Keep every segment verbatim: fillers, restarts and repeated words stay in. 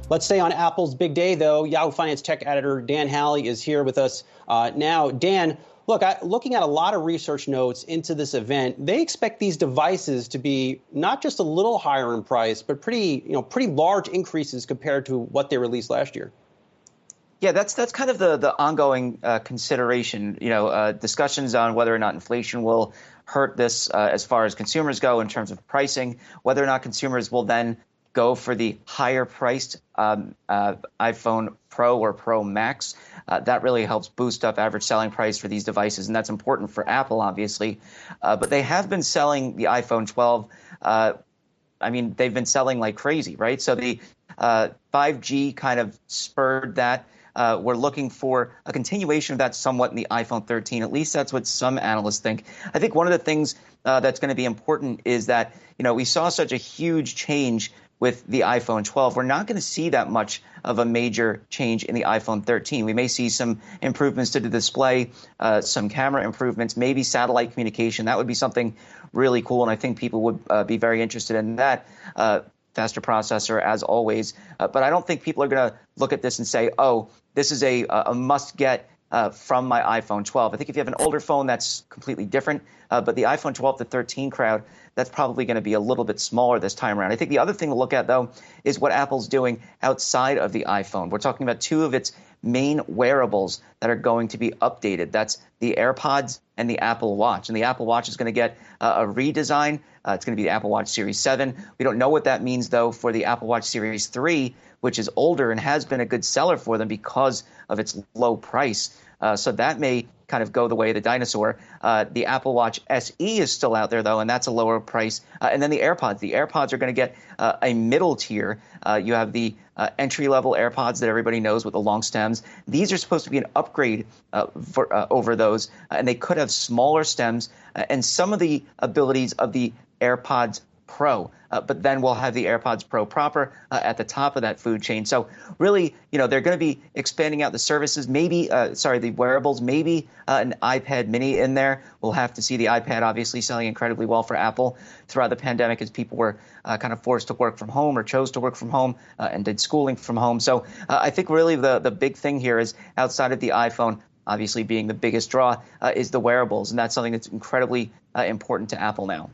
Let's stay on Apple's big day, though. Yahoo Finance tech editor Dan Halley is here with us uh, now. Dan, look, I, looking at a lot of research notes into this event, they expect these devices to be not just a little higher in price, but pretty, you know, pretty large increases compared to what they released last year. Yeah, that's that's kind of the the ongoing uh, consideration. You know, uh, discussions on whether or not inflation will hurt this uh, as far as consumers go in terms of pricing, whether or not consumers will then go for the higher priced um, uh, iPhone Pro or Pro Max. Uh, that really helps boost up average selling price for these devices, and that's important for Apple, obviously. Uh, but they have been selling the iPhone twelve. Uh, I mean, they've been selling like crazy, right? So the uh, five G kind of spurred that. Uh, we're looking for a continuation of that somewhat in the iPhone thirteen. At least that's what some analysts think. I think one of the things uh, that's going to be important is that, you know, we saw such a huge change with the iPhone twelve. We're not going to see that much of a major change in the iPhone thirteen. We may see some improvements to the display, uh, some camera improvements, maybe satellite communication. That would be something really cool, and I think people would uh, be very interested in that. Uh, faster processor, as always. Uh, but I don't think people are going to look at this and say, oh, this is a, a must-get uh, from my iPhone twelve. I think if you have an older phone, that's completely different. Uh, but the iPhone twelve to thirteen crowd, that's probably going to be a little bit smaller this time around. I think the other thing to look at, though, is what Apple's doing outside of the iPhone. We're talking about two of its main wearables that are going to be updated. That's the AirPods and the Apple Watch. And the Apple Watch is going to get uh, a redesign. Uh, it's going to be the Apple Watch Series seven. We don't know what that means, though, for the Apple Watch Series three, which is older and has been a good seller for them because of its low price. Uh, so that may kind of go the way of the dinosaur. Uh, the Apple Watch S E is still out there, though, and that's a lower price. Uh, and then the AirPods. The AirPods are going to get uh, a middle tier. Uh, you have the uh, entry-level AirPods that everybody knows with the long stems. These are supposed to be an upgrade uh, for, uh, over those, uh, and they could have smaller stems uh, and some of the abilities of the AirPods Pro, uh, but then we'll have the AirPods Pro proper uh, at the top of that food chain. So really, you know, they're going to be expanding out the services, maybe, uh, sorry, the wearables, maybe uh, an iPad mini in there. We'll have to see. The iPad obviously selling incredibly well for Apple throughout the pandemic as people were uh, kind of forced to work from home or chose to work from home uh, and did schooling from home. So uh, I think really the, the big thing here is outside of the iPhone, obviously being the biggest draw, uh, is the wearables. And that's something that's incredibly uh, important to Apple now.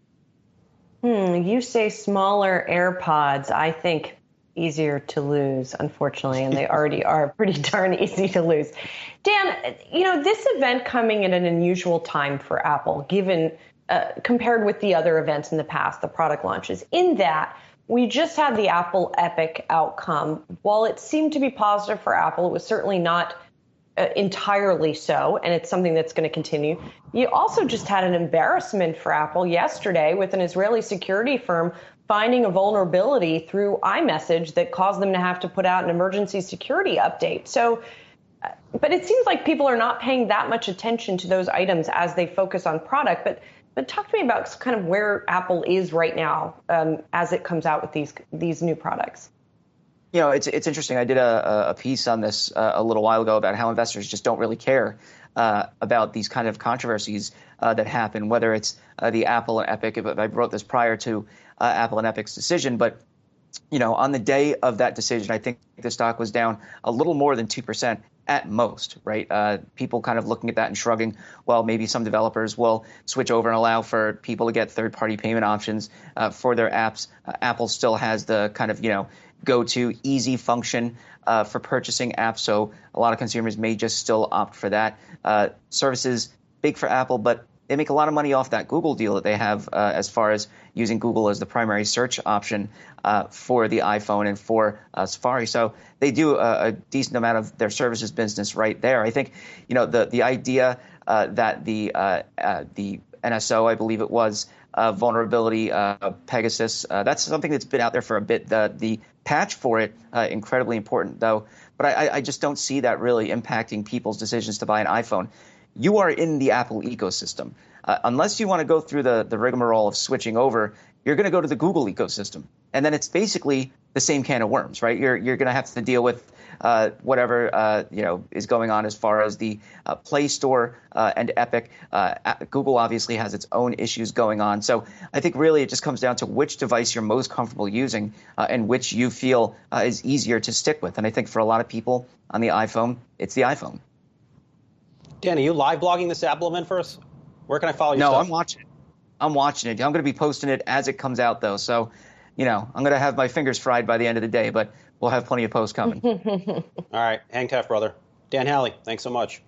Hmm, you say smaller AirPods. I think easier to lose, unfortunately, and they already are pretty darn easy to lose. Dan, you know, this event coming at an unusual time for Apple, given uh, compared with the other events in the past, the product launches, in that we just had the Apple Epic outcome. While it seemed to be positive for Apple, it was certainly not Uh, entirely so, and it's something that's going to continue. You also just had an embarrassment for Apple yesterday with an Israeli security firm finding a vulnerability through iMessage that caused them to have to put out an emergency security update. So, uh, but it seems like people are not paying that much attention to those items as they focus on product. But but talk to me about kind of where Apple is right now um, as it comes out with these these new products. You know, it's it's interesting. I did a, a piece on this uh, a little while ago about how investors just don't really care uh, about these kind of controversies uh, that happen, whether it's uh, the Apple and Epic. I wrote this prior to uh, Apple and Epic's decision, but you know, on the day of that decision, I think the stock was down a little more than two percent at most, right? Uh, people kind of looking at that and shrugging, well, maybe some developers will switch over and allow for people to get third-party payment options uh, for their apps. Uh, Apple still has the kind of, you know, go-to easy function uh, for purchasing apps, so a lot of consumers may just still opt for that. Uh, services, big for Apple, but they make a lot of money off that Google deal that they have uh, as far as using Google as the primary search option uh, for the iPhone and for uh, Safari. So they do a, a decent amount of their services business right there. I think, you know, the the idea uh, that the uh, uh, the N S O, I believe it was, uh, vulnerability, uh, Pegasus, uh, that's something that's been out there for a bit. The the patch for it, uh, incredibly important, though. But I, I just don't see that really impacting people's decisions to buy an iPhone. You are in the Apple ecosystem. Uh, unless you want to go through the, the rigmarole of switching over, you're going to go to the Google ecosystem. And then it's basically the same can of worms, right? You're you're going to have to deal with uh, whatever uh, you know is going on as far as the uh, Play Store uh, and Epic. Uh, Google obviously has its own issues going on. So I think really it just comes down to which device you're most comfortable using uh, and which you feel uh, is easier to stick with. And I think for a lot of people on the iPhone, it's the iPhone. Dan, are you live blogging this Apple event for us? Where can I follow you? No, stuff? I'm watching it. I'm watching it. I'm going to be posting it as it comes out, though. So, you know, I'm going to have my fingers fried by the end of the day, but we'll have plenty of posts coming. All right. Hang tough, brother. Dan Halley, thanks so much.